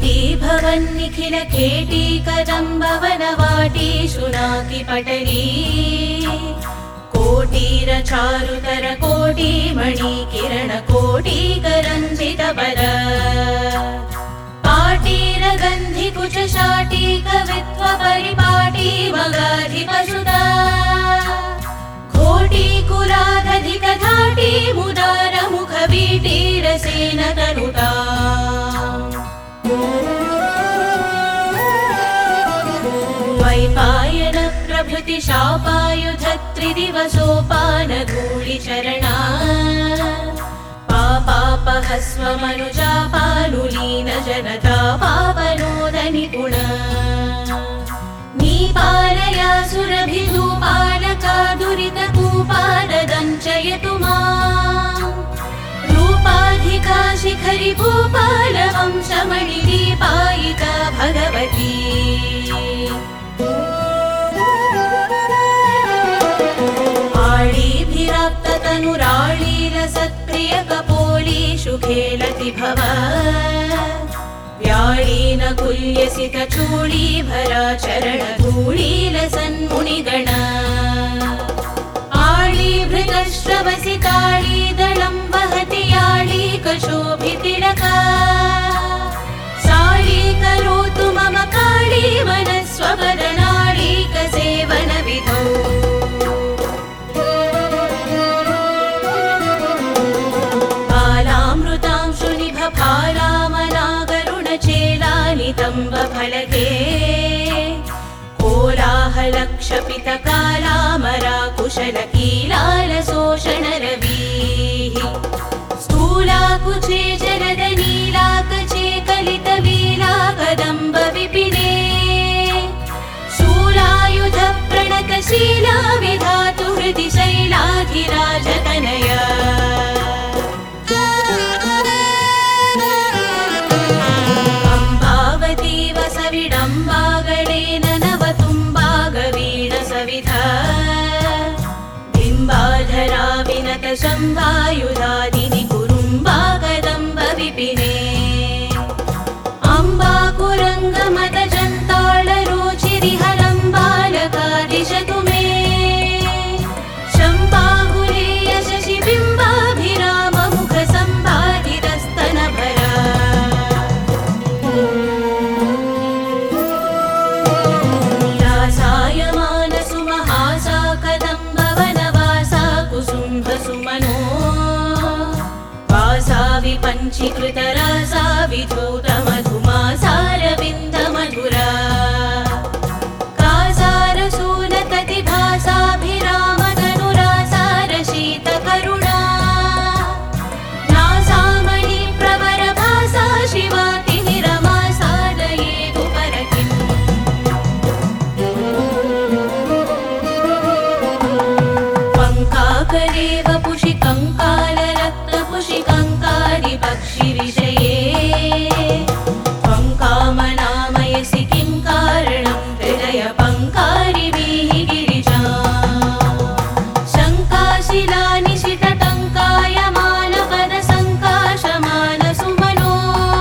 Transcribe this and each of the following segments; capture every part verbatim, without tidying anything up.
केटी भवन्निखिल केटी कदम्ब वनवाटी शुनाकि पटली कोटीर चारुतर कोटी मणि किरण कोटी करंजित बर पाटीर गंधि कुच शाटी कवित्व परिपाटी मगाधि पशुता घोटी कुलाधधिक धाटी मुदार मुख वीटी रसेन तनुता द्वैपायन प्रभृति शापायुध त्रिदिवसोपान धूलि चरणा पापापहस्व मनुजा पानुलीन जनता पावनोद निपुण नीपालया सुरभिधूपालका दुरित कूपाददञ्चयतु माम् रूपाधिका शिखरि भूपाल वंशमणिदीपायिका भगवती आळीभिराप्ततनुराळील सत्प्रिय कपोली शुखेलति भव व्याळीन कुल्यसित चूळीभरा चरण धूळील सन्मुनिगण आळीभृतश्रवसिताळीदलं वहति याळीकशोभितिलका साळी करोतु मम काळी मनस्ववदनाळीकसेवनविधौ फलके कोलाहलक्षपित कालामरा कुशल कीलाल शोषण रवीः स्थूलाकुचे जलद नीलाकचे कलित वीला कदम्ब विपिने शूलायुध प्रणतशीला विधातु हृदि शैलाधिराजतनया विडम्बागणेन नवतुम्बागवीण सविधा बिम्बाधरा विनत शम्भायुधादिनि कुरुम्बा कदम्ब विपिने अम्बाकुरङ्गमत जन्ताळ रोचिरिहलम्बालका दिशतु मे शम्बाहुलेय शशिबिम्बाभिराम मुख सम्भाधितस्तनभरा सुमनो वासा विपञ्चीकृत रासा विधूत मधुमासारविन्द मधुरा कासारसूनतति भासाभिराम तनुरासार शीत करुणा नासामणि प्रवर भासा शिवा तिमिरमा सादयेतु परकिम् पंकाकरेव पुषि कंकाल रत्न पुषि कंकारी पक्षि विषये त्वं कामनामयसि किं कारणं हृदय पंकारी वीहि गिरिजा शङ्काशिला निशित टङ्कायमान पद सङ्काशमान सुमनो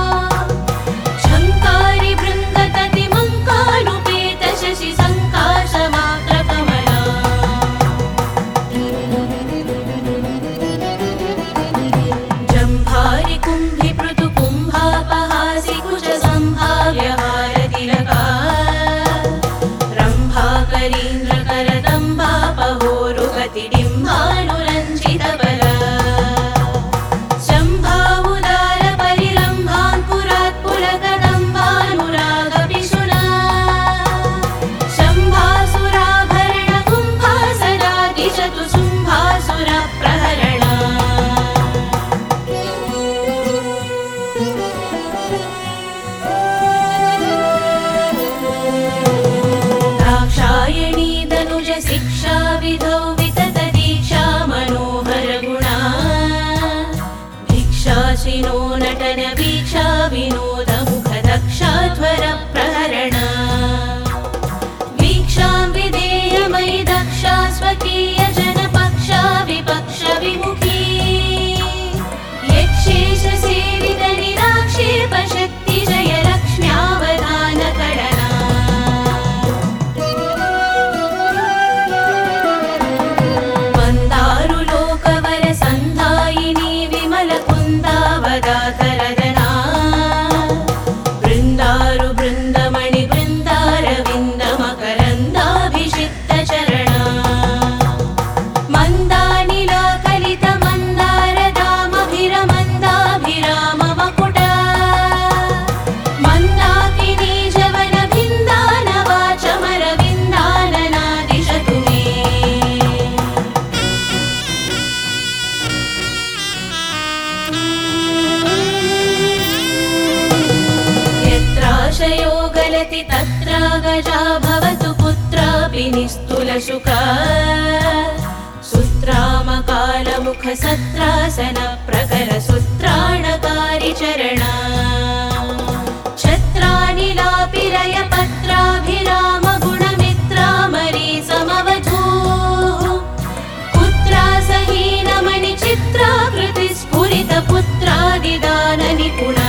शङ्कारी बृन्दतति मङ्कानुपेत शशि सङ्काशमात्र कमला जम्भारि कुम्भि पृथु कुम्भापहासि कुच सम्भाव्यहार तिलका रम्भाकरीन्द्र करदम्बापहोरुगति डिम्बानुरञ्जित बला शम्भावुदार परिरम्भाङ्कुरात् पुलकदम्बानुराग पिशुना शम्भासुराभरण कुम्भा सदा दिशतु शुम्भासुर प्रहरणा दाक्षायणी दनुज शिक्षा विधौ वितत दीक्षा मनोहर गुणा भिक्षाशिनो नटन वीक्षा विनोद मुख दक्षाध्वर प्रहरणा वीक्षां विधेयमयि दक्षा स्वकीय जनपक्षा विपक्ष विमुखी यक्षेश सेवित निराक्षेप शक्ति जय लक्ष्मी आशयो गलति तत्रागजा भवतु पुत्रापि निस्तुलशुका सुत्रामकालमुखसत्रासन प्रकर सुत्राणकारि चरणा छत्रानिलापिरय पत्राभिराम गुणमित्रामरी समवधूः पुत्रा सहीनमणि चित्राकृति स्फुरित पुत्रादिदान निपुणा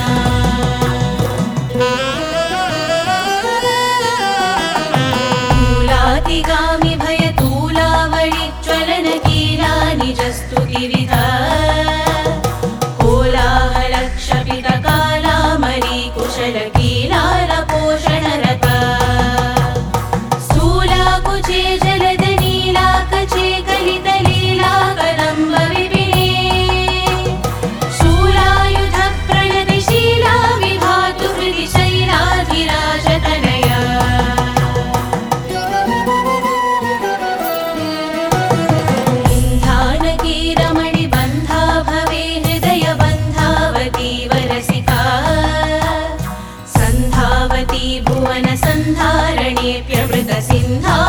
तूलातिगामि भयतूलावळि ज्वलन कीला निजस्तुतिविधा कोलाहलक्षपित कालामणि कुशल कीलालपोषणरता स्थूलाकुचे जलद नीलाकचे कलित लीला कदम्ब विपिने शूलायुध प्रणतिशीला विभातु हृदि शैलाधिराजतनया इन्धानकीरमणि बन्धा भवे हृदय बन्धावती वरसिका सन्धावती भुवन सन्धारणेऽप्यमृत सिन्धा